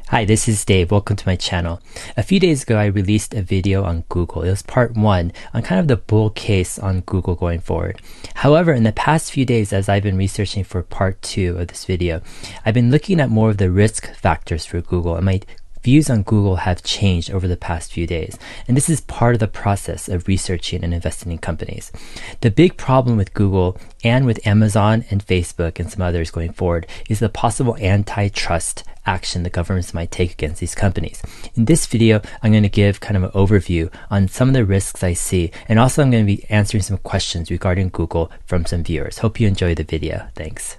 Hi, this is Dave. Welcome to my channel. A few days ago, I released a video on Google. It was part one on kind of the bull case on Google going forward. However, in the past few days, as I've been researching for part two of this video, I've been looking at more of the risk factors for Google, and my views on Google have changed over the past few days. And this is part of the process of researching and investing in companies. The big problem with Google and with Amazon and Facebook and some others going forward is the possible antitrust action the governments might take against these companies. In this video, I'm going to give kind of an overview on some of the risks I see, and also I'm going to be answering some questions regarding Google from some viewers. Hope you enjoy the video. Thanks.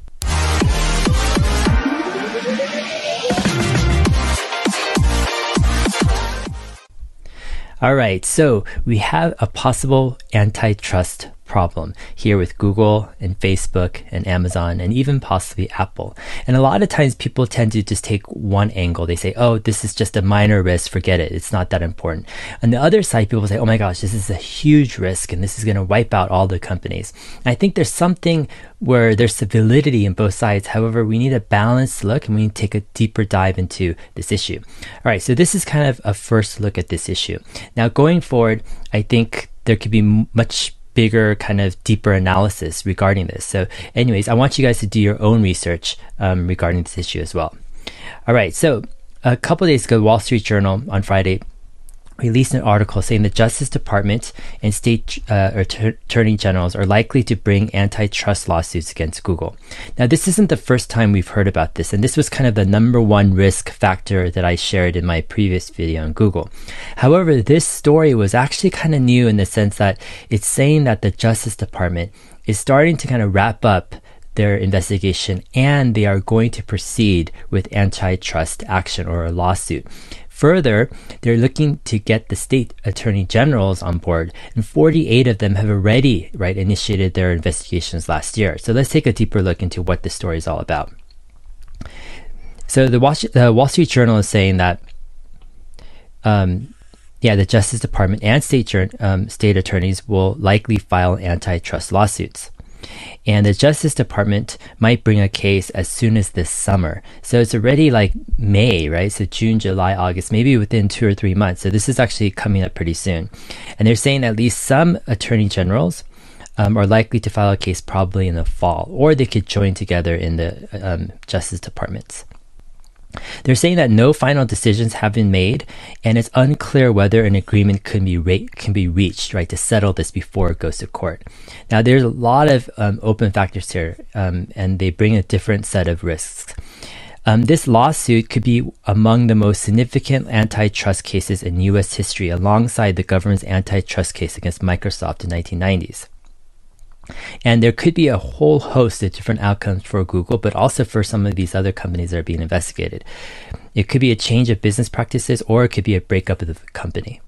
All right, so we have a possible antitrust problem here with Google and Facebook and Amazon and even possibly Apple. And a lot of times people tend to just take one angle. They say, oh, this is just a minor risk, forget it, it's not that important. On the other side, people say, oh my gosh, this is a huge risk and this is going to wipe out all the companies. And I think there's something where there's validity in both sides. However, we need a balanced look and we need to take a deeper dive into this issue. All right, so this is kind of a first look at this issue. Now going forward, I think there could be much bigger kind of deeper analysis regarding this. So anyways, I want you guys to do your own research regarding this issue as well. All right, so a couple of days ago, Wall Street Journal on Friday released an article saying the Justice Department and state attorney generals are likely to bring antitrust lawsuits against Google. Now, this isn't the first time we've heard about this, and this was kind of the number one risk factor that I shared in my previous video on Google. However, this story was actually kind of new in the sense that it's saying that the Justice Department is starting to kind of wrap up their investigation and they are going to proceed with antitrust action or a lawsuit. Further, they're looking to get the state attorney generals on board, and 48 of them have already initiated their investigations last year. So let's take a deeper look into what this story is all about. So the Wall Street Journal is saying that the Justice Department and state attorneys will likely file antitrust lawsuits. And the Justice Department might bring a case as soon as this summer. So it's already like May, right? So June, July, August, maybe within 2 or 3 months. So this is actually coming up pretty soon. And they're saying at least some attorney generals are likely to file a case probably in the fall, or they could join together in the Justice Departments. They're saying that no final decisions have been made, and it's unclear whether an agreement can be reached, to settle this before it goes to court. Now, there's a lot of open factors here, and they bring a different set of risks. This lawsuit could be among the most significant antitrust cases in U.S. history, alongside the government's antitrust case against Microsoft in the 1990s. And there could be a whole host of different outcomes for Google, but also for some of these other companies that are being investigated. It could be a change of business practices, or it could be a breakup of the company.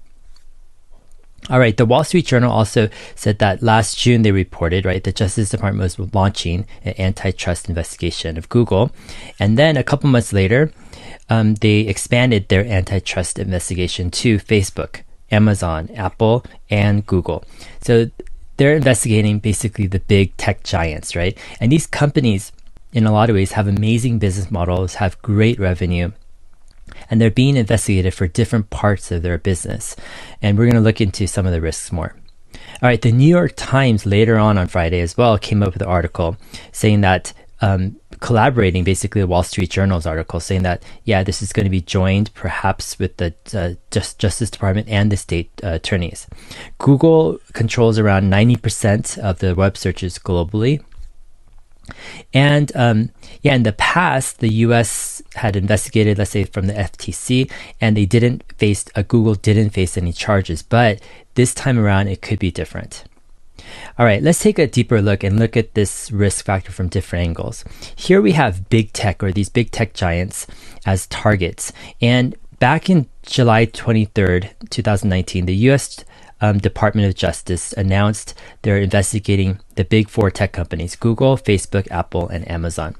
All right, the Wall Street Journal also said that last June they reported, the Justice Department was launching an antitrust investigation of Google. And then a couple months later, they expanded their antitrust investigation to Facebook, Amazon, Apple, and Google. So they're investigating basically the big tech giants, right? And these companies, in a lot of ways, have amazing business models, have great revenue, and they're being investigated for different parts of their business. And we're going to look into some of the risks more. All right, the New York Times later on Friday as well came up with an article saying that collaborating basically the Wall Street Journal's article saying that, this is going to be joined perhaps with the Justice Department and the state attorneys. Google controls around 90% of the web searches globally. And in the past, the U.S. had investigated, let's say, from the FTC, and Google didn't face any charges. But this time around, it could be different. All right, let's take a deeper look and look at this risk factor from different angles. Here we have big tech, or these big tech giants, as targets. And back in July 23rd, 2019, the U.S. Department of Justice announced they're investigating the big four tech companies, Google, Facebook, Apple, and Amazon.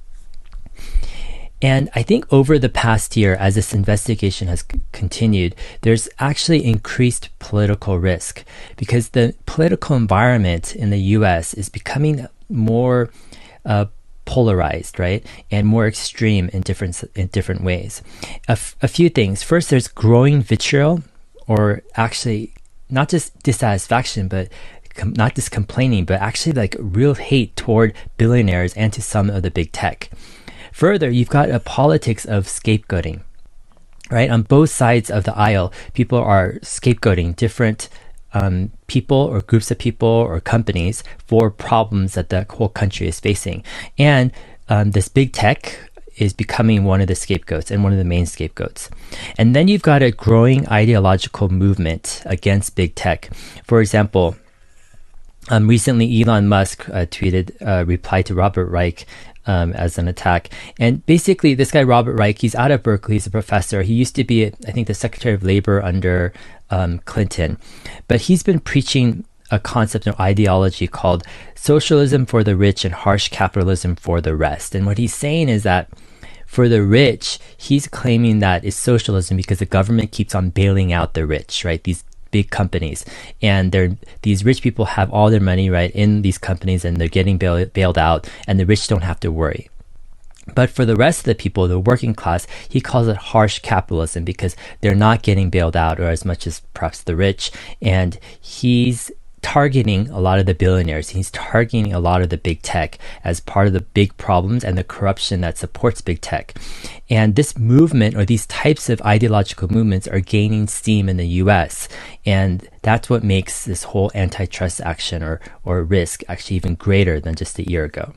And I think over the past year, as this investigation has continued, there's actually increased political risk because the political environment in the US is becoming more polarized, right, and more extreme in different ways. A few things. First, there's growing vitriol, or actually not just dissatisfaction, but not just complaining, but actually like real hate toward billionaires and to some of the big tech. Further, you've got a politics of scapegoating, right? On both sides of the aisle, people are scapegoating different people or groups of people or companies for problems that the whole country is facing. And this big tech is becoming one of the scapegoats and one of the main scapegoats. And then you've got a growing ideological movement against big tech. For example, recently Elon Musk tweeted a reply to Robert Reich as an attack. And basically, this guy, Robert Reich, he's out of Berkeley. He's a professor. He used to be, I think, the Secretary of Labor under Clinton. But he's been preaching a concept or ideology called socialism for the rich and harsh capitalism for the rest. And what he's saying is that for the rich, he's claiming that it's socialism because the government keeps on bailing out the rich, right? These big companies, and these rich people have all their money right in these companies, and they're getting bailed out, and the rich don't have to worry. But for the rest of the people, the working class, he calls it harsh capitalism because they're not getting bailed out or as much as perhaps the rich. And he's targeting a lot of the billionaires. He's targeting a lot of the big tech as part of the big problems and the corruption that supports big tech. And this movement, or these types of ideological movements, are gaining steam in the US. And that's what makes this whole antitrust action or risk actually even greater than just a year ago.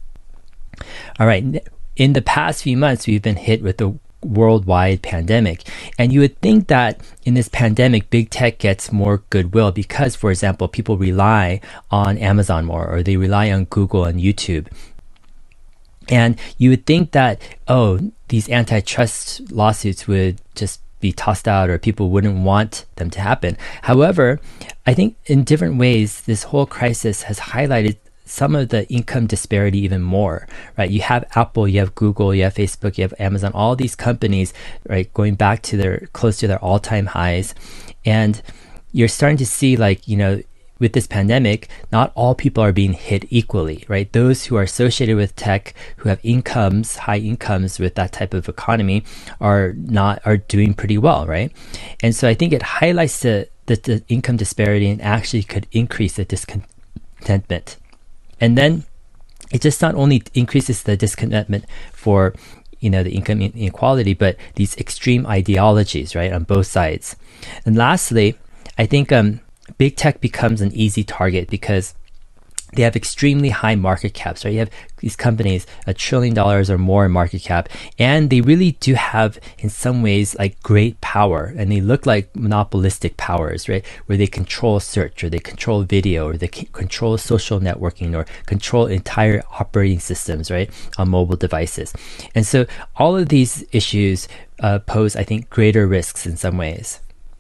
All right. In the past few months, we've been hit with the worldwide pandemic. And you would think that in this pandemic, big tech gets more goodwill because, for example, people rely on Amazon more, or they rely on Google and YouTube. And you would think that, these antitrust lawsuits would just be tossed out, or people wouldn't want them to happen. However, I think in different ways, this whole crisis has highlighted some of the income disparity even more, right? You have Apple, you have Google, you have Facebook, you have Amazon, all these companies, right, going back to close to their all-time highs. And you're starting to see, with this pandemic, not all people are being hit equally, right? Those who are associated with tech, who have high incomes with that type of economy, are doing pretty well, right? And so I think it highlights the income disparity and actually could increase the discontentment. And then it just not only increases the discontentment for, the income inequality, but these extreme ideologies, right, on both sides. And lastly, I think big tech becomes an easy target because they have extremely high market caps, right? You have these companies, $1 trillion or more in market cap, and they really do have, in some ways, like great power, and they look like monopolistic powers, right? Where they control search, or they control video, or they control social networking, or control entire operating systems, right, on mobile devices. And so all of these issues pose, I think, greater risks in some ways.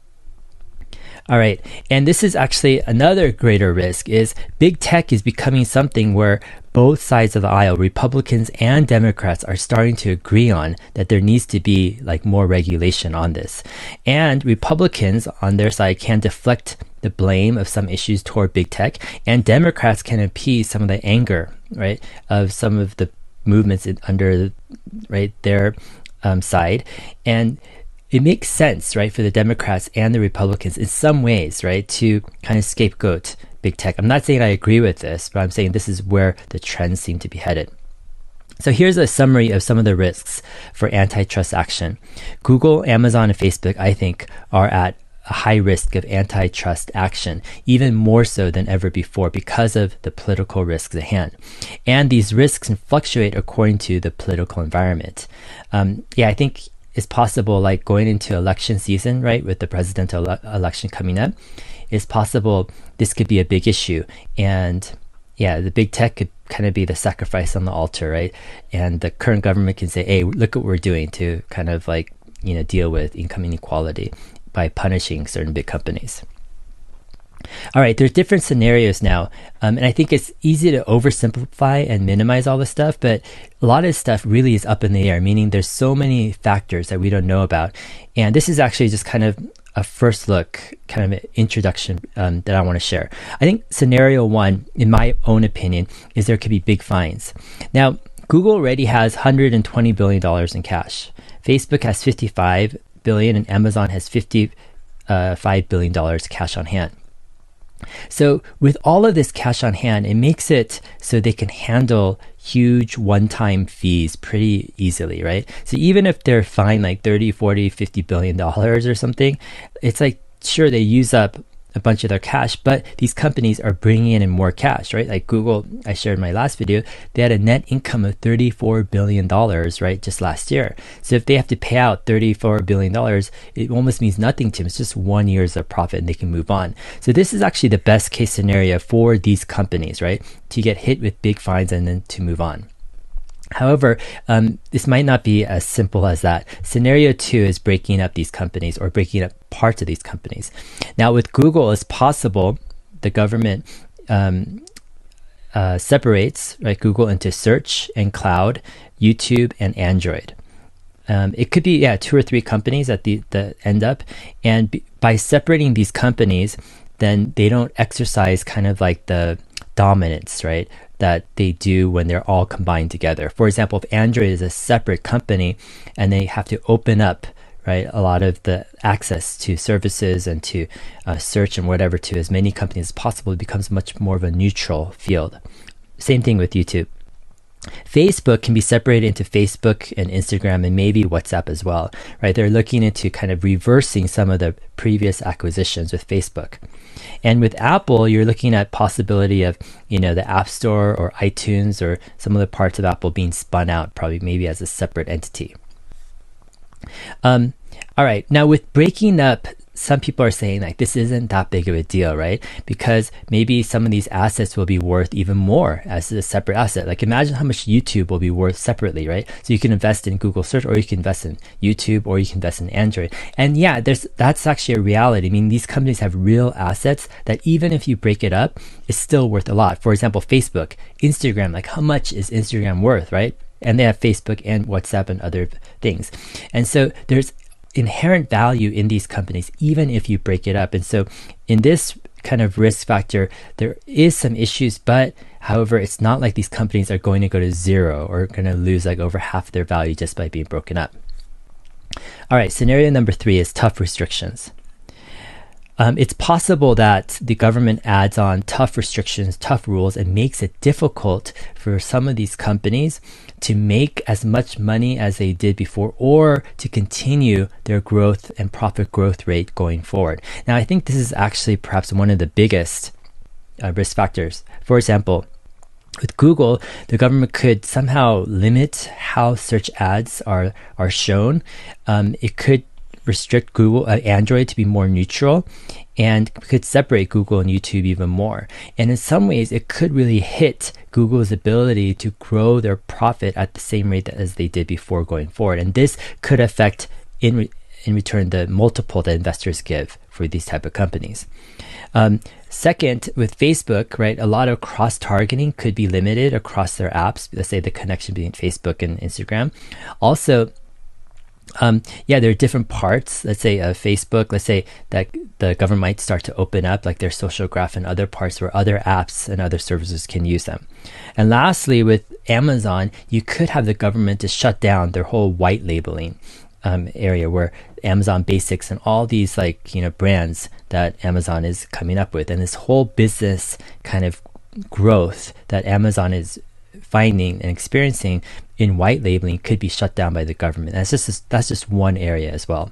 All right. And this is actually another greater risk is big tech is becoming something where both sides of the aisle, Republicans and Democrats, are starting to agree on that there needs to be more regulation on this. And Republicans on their side can deflect the blame of some issues toward big tech, and Democrats can appease some of the anger, right, of some of the movements under their side. And it makes sense, right, for the Democrats and the Republicans in some ways, right, to kind of scapegoat big tech. I'm not saying I agree with this, but I'm saying this is where the trends seem to be headed. So here's a summary of some of the risks for antitrust action. Google, Amazon, and Facebook, I think, are at a high risk of antitrust action, even more so than ever before because of the political risks at hand. And these risks can fluctuate according to the political environment. I think it's possible, going into election season, right, with the presidential election coming up, it's possible this could be a big issue. And the big tech could kind of be the sacrifice on the altar, right? And the current government can say, hey, look what we're doing to kind of deal with income inequality by punishing certain big companies. All right, there's different scenarios now, and I think it's easy to oversimplify and minimize all this stuff, but a lot of this stuff really is up in the air, meaning there's so many factors that we don't know about. And this is actually just kind of a first look, kind of an introduction that I want to share. I think scenario one, in my own opinion, is there could be big fines. Now, Google already has $120 billion in cash. Facebook has $55 billion and Amazon has $55 billion cash on hand. So with all of this cash on hand, it makes it so they can handle huge one-time fees pretty easily, right? So even if they're fined like 30, 40, 50 billion dollars or something, it's like, sure, they use up a bunch of their cash, but these companies are bringing in more cash, right? Like Google, I shared in my last video, they had a net income of $34 billion, right, just last year. So if they have to pay out $34 billion, it almost means nothing to them. It's just 1 year's of profit and they can move on. So this is actually the best case scenario for these companies, right? To get hit with big fines and then to move on. However, this might not be as simple as that. Scenario 2 is breaking up these companies or breaking up parts of these companies. Now with Google, it's possible the government separates, right, Google into search and cloud, YouTube and Android. It could be 2 or 3 companies at the end up, and by separating these companies, then they don't exercise kind of like the dominance, right, that they do when they're all combined together. For example, if Android is a separate company and they have to open up, right, a lot of the access to services and to search and whatever to as many companies as possible, it becomes much more of a neutral field. Same thing with YouTube. Facebook can be separated into Facebook and Instagram and maybe WhatsApp as well, right? They're looking into kind of reversing some of the previous acquisitions with Facebook. And with Apple, you're looking at possibility of, the App Store or iTunes or some of the parts of Apple being spun out, probably maybe as a separate entity. All right, now with breaking up, some people are saying like this isn't that big of a deal, right? Because maybe some of these assets will be worth even more as a separate asset. Like imagine how much YouTube will be worth separately, right? So you can invest in Google search, or you can invest in YouTube, or you can invest in Android. And yeah, that's actually a reality. I mean, these companies have real assets that even if you break it up, it's still worth a lot. For example, Facebook, Instagram, like how much is Instagram worth, right? And they have Facebook and WhatsApp and other things. And so there's inherent value in these companies, even if you break it up. And so in this kind of risk factor, there is some issues, but however, it's not like these companies are going to go to zero or going to lose like over half their value just by being broken up. All right, scenario number 3 is tough restrictions. It's possible that the government adds on tough restrictions, tough rules, and makes it difficult for some of these companies to make as much money as they did before, or to continue their growth and profit growth rate going forward. Now, I think this is actually perhaps one of the biggest risk factors. For example, with Google, the government could somehow limit how search ads are shown. It could restrict Google, Android to be more neutral, and could separate Google and YouTube even more. And in some ways, it could really hit Google's ability to grow their profit at the same rate as they did before going forward. And this could affect, in return, the multiple that investors give for these type of companies. Second, with Facebook, right, a lot of cross-targeting could be limited across their apps. Let's say the connection between Facebook and Instagram. Also, there are different parts. Let's say Facebook, let's say that the government might start to open up like their social graph and other parts where other apps and other services can use them. And lastly, with Amazon, you could have the government to shut down their whole white labeling area, where Amazon Basics and all these brands that Amazon is coming up with, and this whole business kind of growth that Amazon is finding and experiencing in white labeling could be shut down by the government. That's just one area as well.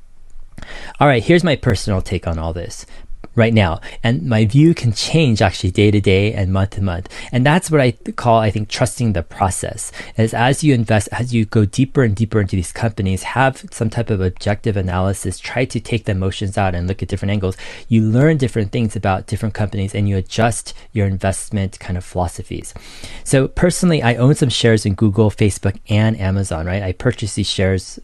All right, here's my personal take on all this right now, and my view can change actually day to day and month to month, and that's what I call, I think, trusting the process. As you invest, as you go deeper and deeper into these companies, have some type of objective analysis, try to take the emotions out and look at different angles, you learn different things about different companies and you adjust your investment kind of philosophies. So personally, I own some shares in Google, Facebook, and Amazon, right? I purchased these shares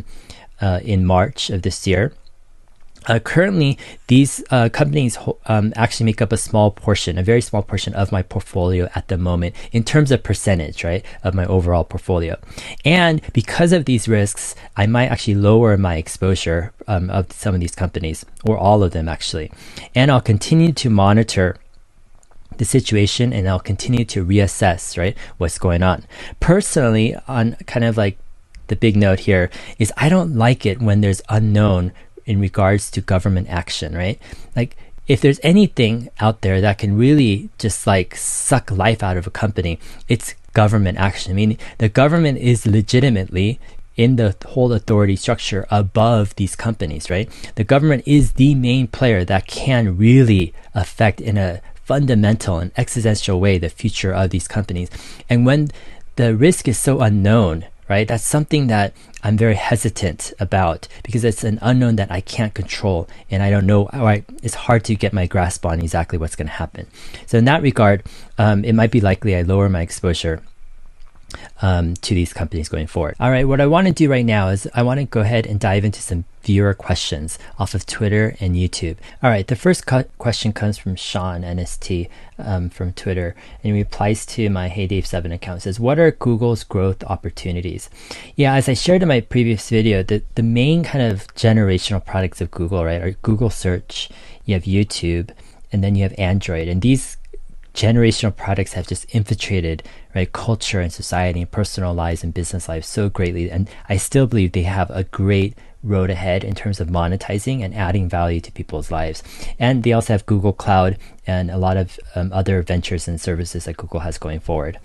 in March of this year. Currently, these companies actually make up a very small portion of my portfolio at the moment in terms of percentage, right, of my overall portfolio. And because of these risks, I might actually lower my exposure of some of these companies, or all of them actually. And I'll continue to monitor the situation, and I'll continue to reassess, right, what's going on. Personally, on kind of like the big note here is I don't like it when there's unknown in regards to government action, right? Like if there's anything out there that can really just like suck life out of a company, it's government action. I mean, the government is legitimately in the whole authority structure above these companies, right? The government is the main player that can really affect in a fundamental and existential way the future of these companies. And when the risk is so unknown, right, that's something that I'm very hesitant about because it's an unknown that I can't control and I don't know, it's hard to get my grasp on exactly what's going to happen. So in that regard, it might be likely I lower my exposure to these companies going forward. All right, what I want to do right now is I want to go ahead and dive into some viewer questions off of Twitter and YouTube. All right, the first question comes from Sean NST from Twitter, and he replies to my Hey Dave 7 account. It says, what are Google's growth opportunities? Yeah, as I shared in my previous video, the main kind of generational products of Google, right, are Google Search, you have YouTube, and then you have Android. And these generational products have just infiltrated, right, culture and society and personal lives and business lives so greatly. And I still believe they have a great road ahead in terms of monetizing and adding value to people's lives. And they also have Google Cloud and a lot of other ventures and services that Google has going forward.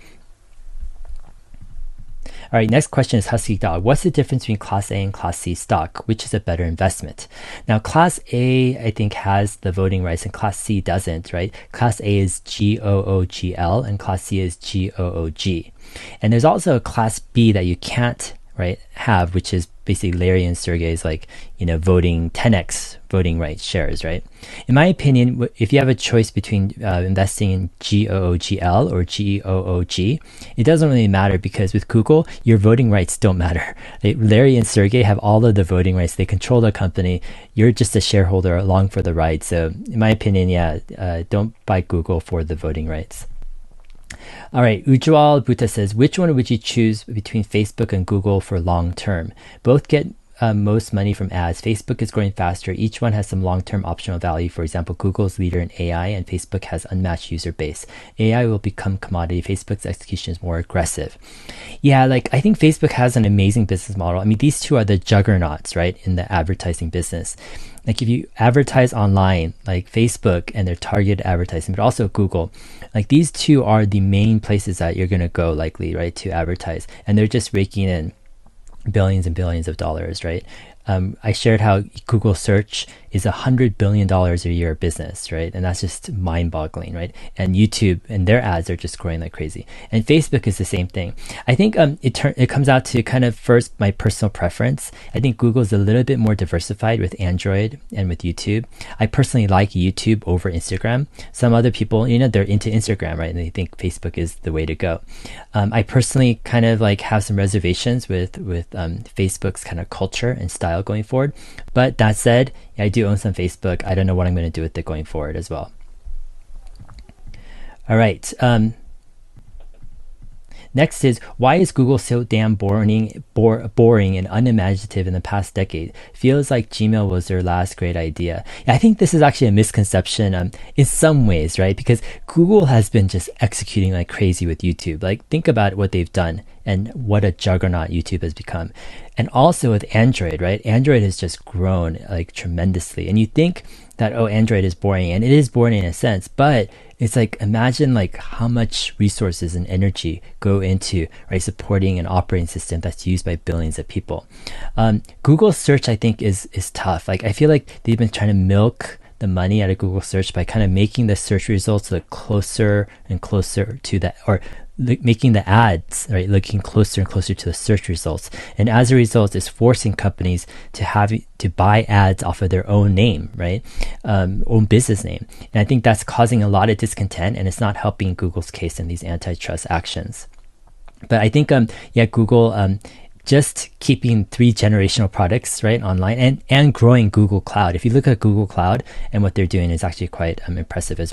All right, next question is Husky Dog. What's the difference between Class A and Class C stock? Which is a better investment? Now, Class A, I think, has the voting rights and Class C doesn't, right? Class A is GOOGL and Class C is GOOG. And there's also a Class B that you can't, right, have, which is basically Larry and Sergey's like, voting 10x voting rights shares, right? In my opinion, if you have a choice between investing in GOOGL or GOOG, it doesn't really matter because with Google, your voting rights don't matter. Larry and Sergey have all of the voting rights. They control the company. You're just a shareholder along for the ride. So in my opinion, don't buy Google for the voting rights. All right, Ujwal Bhuta says, which one would you choose between Facebook and Google for long term? Both get most money from ads. Facebook is growing faster. Each one has some long-term optional value. For example, Google's leader in AI and Facebook has unmatched user base. AI will become commodity. Facebook's execution is more aggressive. Yeah, I think Facebook has an amazing business model. I mean, these two are the juggernauts, right, in the advertising business. If you advertise online, like Facebook and their targeted advertising, but also Google, these two are the main places that you're going to go likely, right, to advertise. And they're just raking in billions and billions of dollars, right? I shared how Google search is $100 billion a year business, right? And that's just mind-boggling, right? And YouTube and their ads are just growing like crazy. And Facebook is the same thing. I think it comes out to kind of first my personal preference. I think Google is a little bit more diversified with Android and with YouTube. I personally like YouTube over Instagram. Some other people, they're into Instagram, right? And they think Facebook is the way to go. I personally kind of have some reservations with Facebook's kind of culture and style going forward. But that said, I do own some Facebook. I don't know what I'm going to do with it going forward as well. All right. Next is, why is Google so damn boring and unimaginative in the past decade? Feels like Gmail was their last great idea. I think this is actually a misconception in some ways, right? Because Google has been just executing like crazy with YouTube. Think about what they've done and what a juggernaut YouTube has become. And also with Android, right? Android has just grown tremendously. And you think that, Android is boring, and it is boring in a sense, but it's imagine how much resources and energy go into, right, supporting an operating system that's used by billions of people. Google search, I think, is tough. I feel like they've been trying to milk the money out of Google search by kind of making the search results look closer and closer to that, or making the ads, right, looking closer and closer to the search results. And as a result, it's forcing companies to buy ads off of their own name, right, own business name. And I think that's causing a lot of discontent, and it's not helping Google's case in these antitrust actions. But I think, Google just keeping 3 generational products, right, online and growing Google Cloud. If you look at Google Cloud and what they're doing is actually quite impressive as well.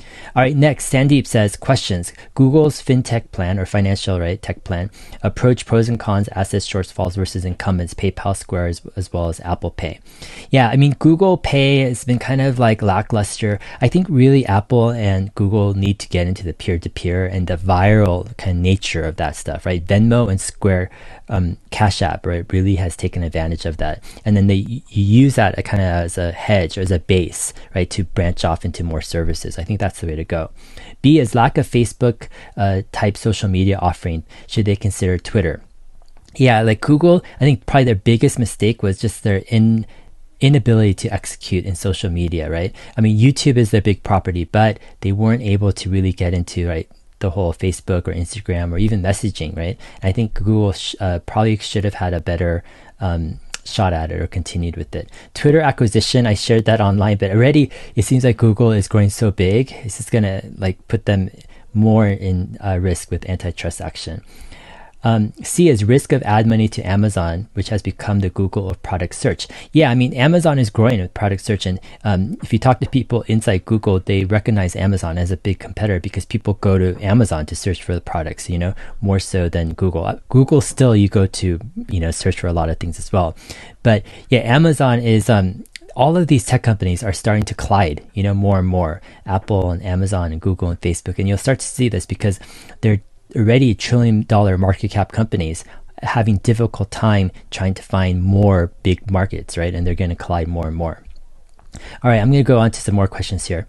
All right, next, Sandeep says, questions. Google's fintech plan or financial tech plan approach pros and cons, assets, shortfalls versus incumbents, PayPal, Square, as well as Apple Pay. Yeah, I mean, Google Pay has been kind of like lackluster. I think really Apple and Google need to get into the peer-to-peer and the viral kind of nature of that stuff, right? Venmo and Square, Cash App, right, really has taken advantage of that. And then they use that kind of as a hedge or as a base, right, to branch off into more services. I think that's the way to go. B is lack of Facebook type social media offering. Should they consider Twitter? Yeah, like Google, I think probably their biggest mistake was just their inability to execute in social media, right? I mean, YouTube is their big property, but they weren't able to really get into, right, the whole Facebook or Instagram or even messaging, right? And I think Google probably should have had a better shot at it or continued with it. Twitter acquisition, I shared that online, but already it seems like Google is growing so big, it's just gonna like put them more in risk with antitrust action. C is risk of ad money to Amazon, which has become the Google of product search. Yeah, I mean, Amazon is growing with product search. And if you talk to people inside Google, they recognize Amazon as a big competitor because people go to Amazon to search for the products, more so than Google. Google still, you go to, search for a lot of things as well. But yeah, Amazon is... all of these tech companies are starting to collide, more and more. Apple and Amazon and Google and Facebook. And you'll start to see this because they're already $1 trillion market cap companies having difficult time trying to find more big markets, right? And they're going to collide more and more. All right, I'm going to go on to some more questions here.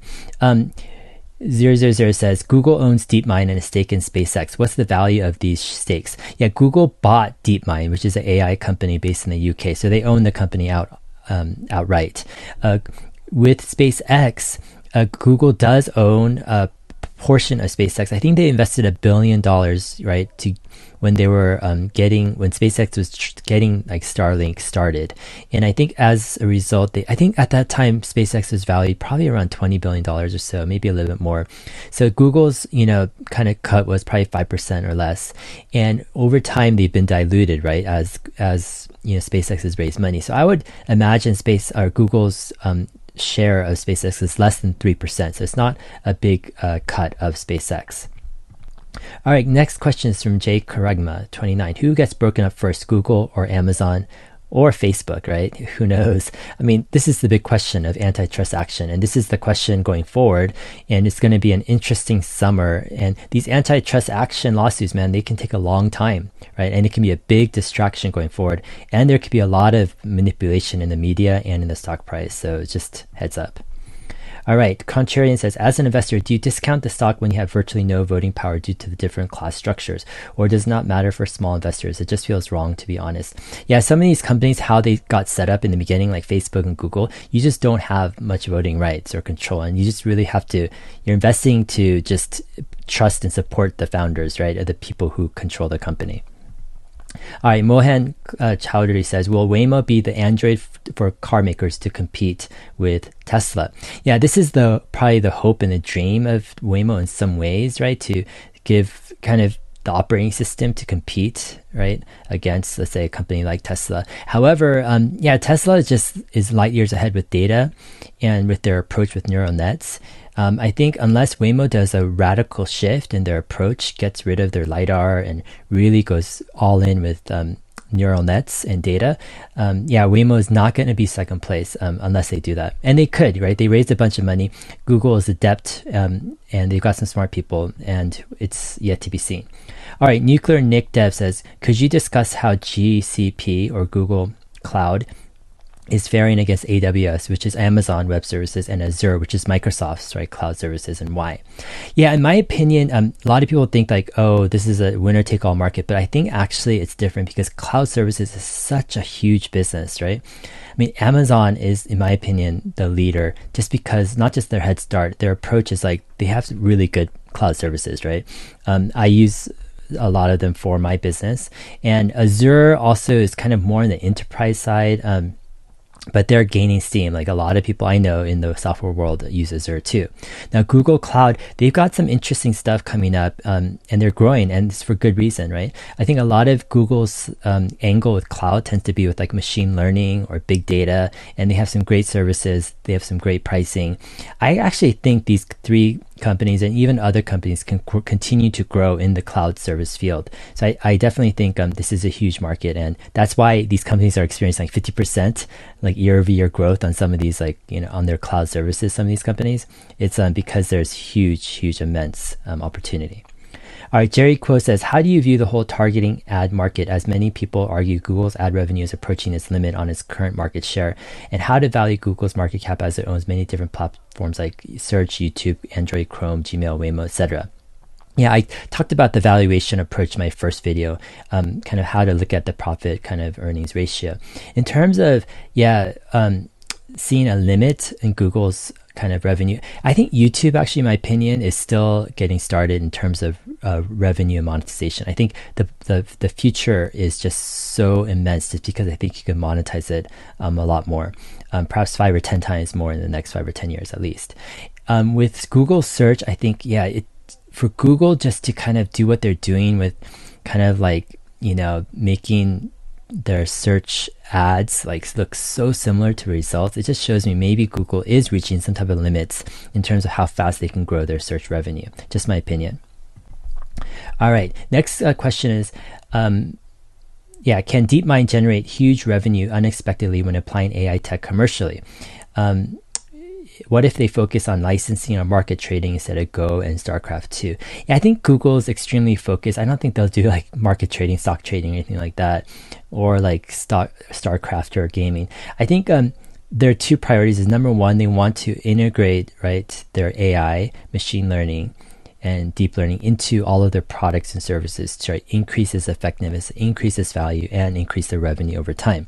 000 says, Google owns DeepMind and a stake in SpaceX. What's the value of these stakes? Yeah, Google bought DeepMind, which is an AI company based in the UK. So they own the company outright. With SpaceX, Google does own a portion of SpaceX. I think they invested $1 billion, right, when they were when SpaceX was getting like Starlink started. And I think as a result, I think at that time SpaceX was valued probably around $20 billion or so, maybe a little bit more. So Google's kind of cut was probably 5% or less, and over time they've been diluted, right, as SpaceX has raised money. So I would imagine Google's share of SpaceX is less than 3%, so it's not a big cut of SpaceX. All right, next question is from Jay Karagma, 29. Who gets broken up first, Google or Amazon or Facebook, right? Who knows? I mean, this is the big question of antitrust action, and this is the question going forward, and it's going to be an interesting summer. And these antitrust action lawsuits, man, they can take a long time, right? And it can be a big distraction going forward, and there could be a lot of manipulation in the media and in the stock price, so just heads up. All right, Contrarian says, as an investor, do you discount the stock when you have virtually no voting power due to the different class structures? Or does it not matter for small investors? It just feels wrong, to be honest. Yeah, some of these companies, how they got set up in the beginning, like Facebook and Google, you just don't have much voting rights or control. And you just really have to, you're investing to just trust and support the founders, right? Or the people who control the company. All right, Mohan Chowdhury says, will Waymo be the Android for car makers to compete with Tesla? Yeah, this is probably the hope and the dream of Waymo in some ways, right? To give kind of the operating system to compete, right, against, let's say, a company like Tesla. However, Tesla is light years ahead with data and with their approach with neural nets. I think unless Waymo does a radical shift in their approach, gets rid of their LiDAR and really goes all in with neural nets and data, Waymo is not going to be second place unless they do that. And they could, right? They raised a bunch of money. Google is adept, and they've got some smart people, and it's yet to be seen. All right, Nuclear Nick Dev says, could you discuss how GCP or Google Cloud is faring against AWS, which is Amazon Web Services, and Azure, which is Microsoft's, right, cloud services, and why? Yeah, in my opinion, a lot of people think like, oh, this is a winner-take-all market, but I think actually it's different because cloud services is such a huge business, right? I mean, Amazon is, in my opinion, the leader just because not just their head start, their approach is like they have really good cloud services, right? I use a lot of them for my business, and Azure also is kind of more on the enterprise side. But they're gaining steam. Like a lot of people I know in the software world use Azure too. Now, Google Cloud, they've got some interesting stuff coming up, and they're growing, and it's for good reason, right? I think a lot of Google's angle with cloud tends to be with like machine learning or big data, and they have some great services. They have some great pricing. I actually think these three companies and even other companies can continue to grow in the cloud service field. So I definitely think this is a huge market, and that's why these companies are experiencing like 50% like year-over-year growth on some of these, like, you know, on their cloud services. Some of these companies, it's because there's huge, immense opportunity. All right, Jerry Quo says, how do you view the whole targeting ad market, as many people argue Google's ad revenue is approaching its limit on its current market share, and how to value Google's market cap as it owns many different platforms like Search, YouTube, Android, Chrome, Gmail, Waymo, etc.? Yeah, I talked about the valuation approach in my first video, kind of how to look at the profit kind of earnings ratio. In terms of, seeing a limit in Google's kind of revenue, I think YouTube, actually, in my opinion, is still getting started in terms of revenue and monetization. I think the future is just so immense, just because I think you can monetize it a lot more, perhaps 5 or 10 times more in the next 5 or 10 years at least. With Google search, I think, for Google just to kind of do what they're doing with kind of like, you know, making their search ads like look so similar to results, it just shows me maybe Google is reaching some type of limits in terms of how fast they can grow their search revenue. Just my opinion. All right, next question is, can DeepMind generate huge revenue unexpectedly when applying AI tech commercially? What if they focus on licensing or market trading instead of Go and StarCraft 2? Yeah, I think Google is extremely focused. I don't think they'll do like market trading, stock trading, or anything like that, or like StarCraft or gaming. I think their two priorities is, number one, they want to integrate, right, their AI, machine learning, and deep learning into all of their products and services to increase its effectiveness, increase its value, and increase their revenue over time.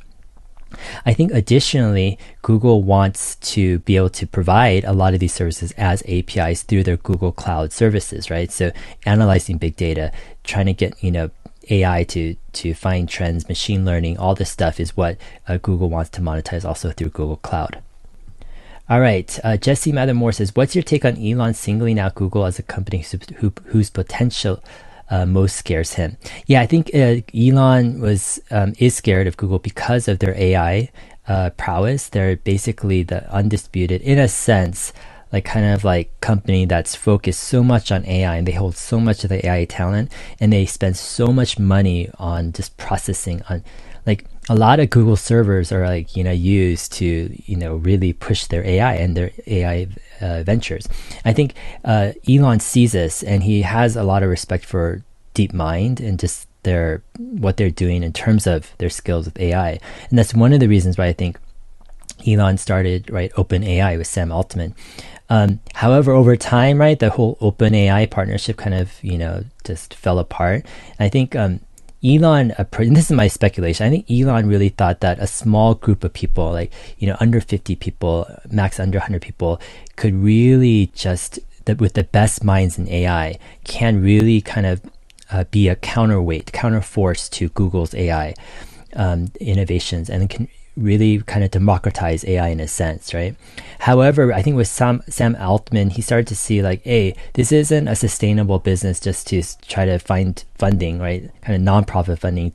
I think additionally, Google wants to be able to provide a lot of these services as APIs through their Google Cloud services, right? So analyzing big data, trying to get, you know, AI to find trends, machine learning, all this stuff is what Google wants to monetize also through Google Cloud. All right, Jesse Mather-Moore says, what's your take on Elon singling out Google as a company whose potential most scares him? Yeah, I think Elon is scared of Google because of their AI prowess. They're basically the undisputed, in a sense, like kind of like company that's focused so much on AI, and they hold so much of the AI talent, and they spend so much money on just processing on, like, a lot of Google servers are like, you know, used to, you know, really push their AI and their AI ventures. I think Elon sees this, and he has a lot of respect for DeepMind and just what they're doing in terms of their skills with AI. And that's one of the reasons why I think Elon started, right, OpenAI with Sam Altman. However, over time, right, the whole OpenAI partnership kind of, you know, just fell apart. And I think Elon, and this is my speculation, I think Elon really thought that a small group of people, like, you know, under 50 people, max under 100 people, could really just, with the best minds in AI, can really kind of be a counter force to Google's AI innovations, and can really kind of democratize AI in a sense, right? However, I think with Sam Altman, he started to see like, hey, this isn't a sustainable business just to try to find funding, right? Kind of nonprofit funding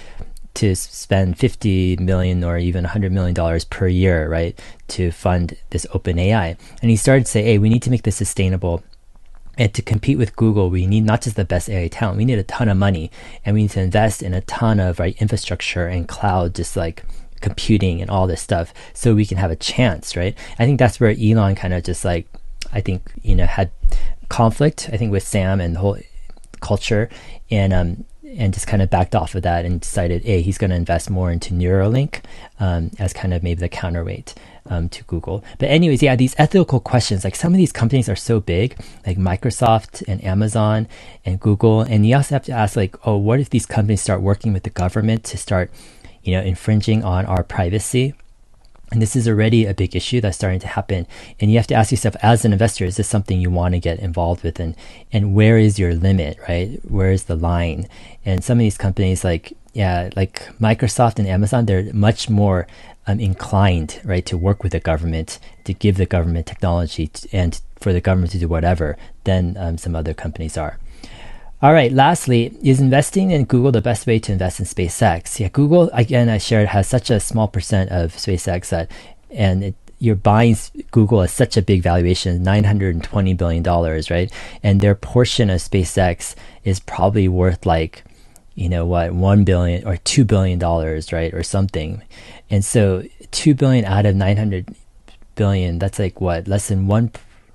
to spend $50 million or even $100 million per year, right, to fund this OpenAI. And he started to say, hey, we need to make this sustainable. And to compete with Google, we need not just the best AI talent, we need a ton of money, and we need to invest in a ton of, right, infrastructure and cloud, just like computing and all this stuff, so we can have a chance, right? I think that's where Elon kind of just like, I think, you know, had conflict, I think, with Sam and the whole culture, and just kind of backed off of that and decided, hey, he's going to invest more into Neuralink as kind of maybe the counterweight to Google. But anyways, yeah, these ethical questions, like some of these companies are so big, like Microsoft and Amazon and Google, and you also have to ask, like, oh, what if these companies start working with the government to start, you know, infringing on our privacy? And this is already a big issue that's starting to happen. And you have to ask yourself, as an investor, is this something you want to get involved with? And where is your limit, right? Where is the line? And some of these companies, like Microsoft and Amazon, they're much more inclined, right, to work with the government, to give the government technology and for the government to do whatever than some other companies are. All right, lastly, is investing in Google the best way to invest in SpaceX? Yeah, Google, again, I shared, has such a small percent of SpaceX that, and you're buying Google at such a big valuation, $920 billion, right? And their portion of SpaceX is probably worth like, you know what, $1 billion or $2 billion, right? Or something. And so 2 billion out of 900 billion, that's like what, less than one,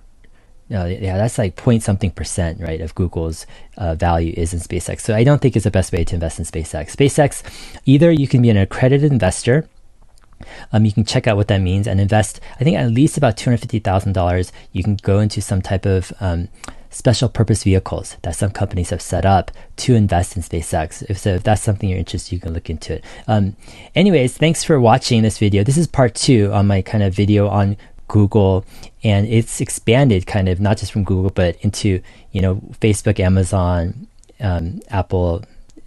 no, yeah, that's like point something percent, right, of Google's value is in SpaceX. So I don't think it's the best way to invest in SpaceX. SpaceX, either you can be an accredited investor, you can check out what that means and invest, I think, at least about $250,000. You can go into some type of special purpose vehicles that some companies have set up to invest in SpaceX. If that's something you're interested, you can look into it. Anyways, thanks for watching this video. This is part 2 on my kind of video on Google, and it's expanded kind of not just from Google, but into, you know, Facebook, Amazon, Apple,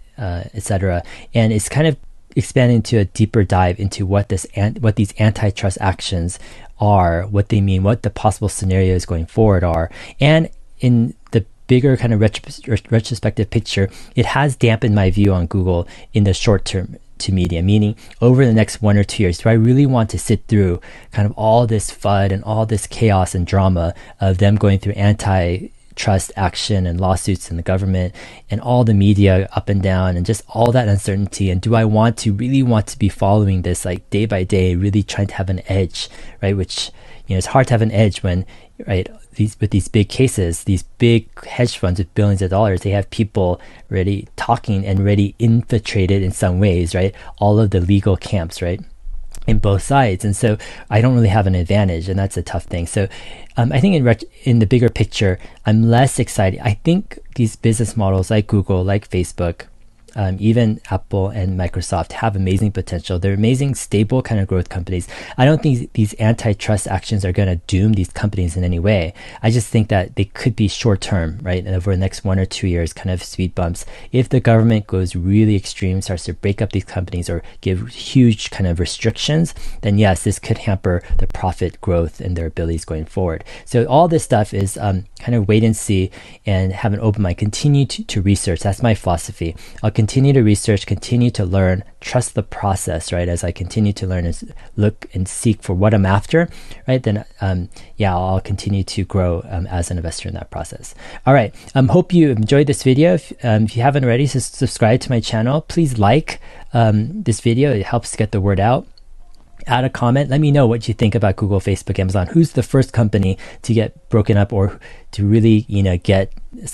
etc. And it's kind of expanding into a deeper dive into what these antitrust actions are, what they mean, what the possible scenarios going forward are, and in the bigger kind of retrospective picture, it has dampened my view on Google in the short term to medium, meaning over the next 1 or 2 years, do I really want to sit through kind of all this FUD and all this chaos and drama of them going through antitrust action and lawsuits in the government and all the media up and down and just all that uncertainty? And do I really want to be following this like day by day, really trying to have an edge, right? Which, you know, it's hard to have an edge when, right, with these big cases, these big hedge funds with billions of dollars, they have people already talking and already infiltrated in some ways, right? All of the legal camps, right? In both sides. And so I don't really have an advantage, and that's a tough thing. So I think in the bigger picture, I'm less excited. I think these business models like Google, like Facebook, even Apple and Microsoft have amazing potential. They're amazing, stable kind of growth companies. I don't think these antitrust actions are going to doom these companies in any way. I just think that they could be short term, right? And over the next 1 or 2 years, kind of speed bumps. If the government goes really extreme, starts to break up these companies or give huge kind of restrictions, then yes, this could hamper the profit growth and their abilities going forward. So all this stuff is kind of wait and see and have an open mind. Continue to research. That's my philosophy. I'll continue to research, continue to learn, trust the process, right? As I continue to learn and look and seek for what I'm after, right? Then, yeah, I'll continue to grow as an investor in that process. All right. Hope you enjoyed this video. If you haven't already, subscribe to my channel. Please like this video. It helps get the word out. Add a comment. Let me know what you think about Google, Facebook, Amazon. Who's the first company to get broken up or to really, you know, get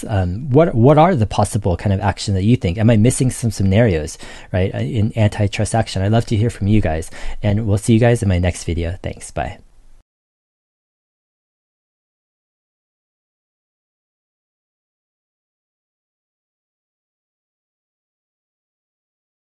what are the possible kind of action that you think? Am I missing some scenarios, right, in antitrust action? I'd love to hear from you guys, and we'll see you guys in my next video. Thanks. Bye.